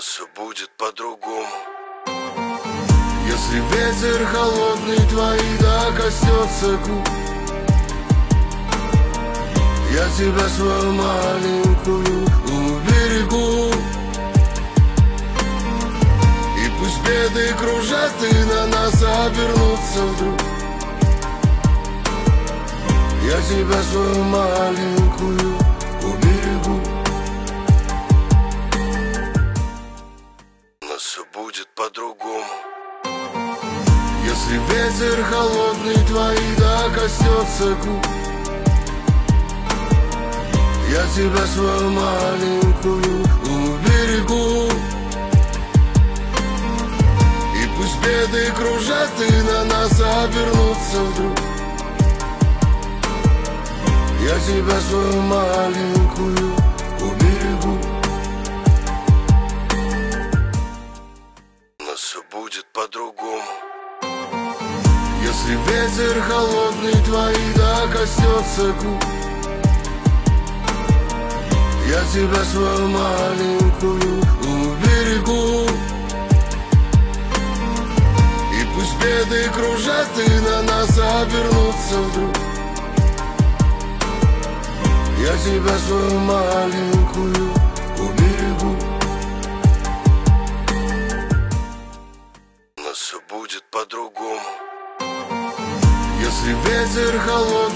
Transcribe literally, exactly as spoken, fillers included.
все будет по-другому. Если ветер холодный твои да коснется губ, я тебя свою маленькую уберегу. И пусть беды кружат и на нас обернутся вдруг, я тебя свою маленькую уберегу. Но все будет по-другому. Если ветер холодный твои да коснется губ, я тебя свою маленькую уберегу. И пусть беды кружат и на нас обернутся вдруг, я тебя свою маленькую уберегу. Но все будет по-другому. Если ветер холодный твои да коснется губ, я тебя свою маленькую уберегу. И пусть беды кружат и на нас обернутся вдруг, я тебя свою маленькую